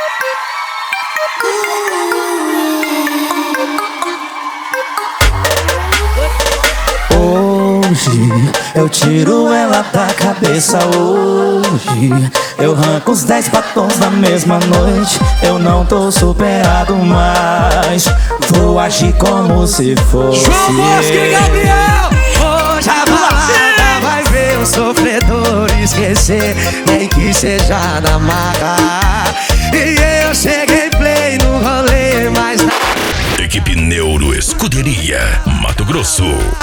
Hoje eu tiro ela da cabeça. Hoje eu arranco os 10 batons na mesma noite. Eu não tô superado mais. Vou agir como se fosse João Bosco e Gabriel. Hoje a balada vai ver o sofredor esquecer, nem que seja na maca. E eu cheguei play no rolê, mas Equipe Neuro Escuderia, Mato Grosso.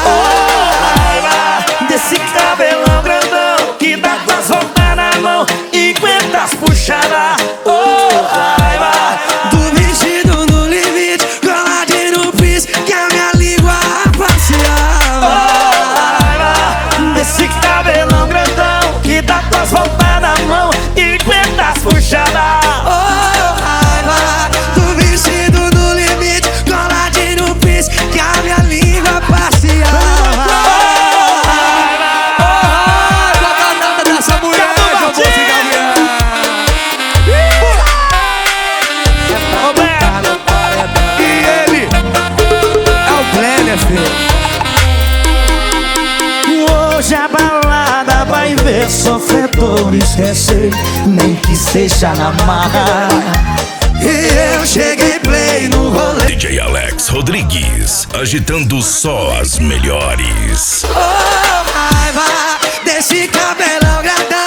raiva desse cabelão grandão que dá duas voltas na mão e aguenta as puxadas. Raiva do vestido no limite, coladinho no piso, que a minha língua passeava. raiva desse cabelão grandão que dá duas voltas na mão e aguenta as puxadas. Raiva do vestido no limite, coladinho no piso, que a minha língua passeava. Essa mulher, João Bosco e Gabriel. E ele é o Planner, filho. Hoje a balada vai ver sofredor esquecer, nem que seja na marra. E eu cheguei play no rolê. DJ Alex Rodrigues, agitando só as melhores. Raiva desse cabelão grandão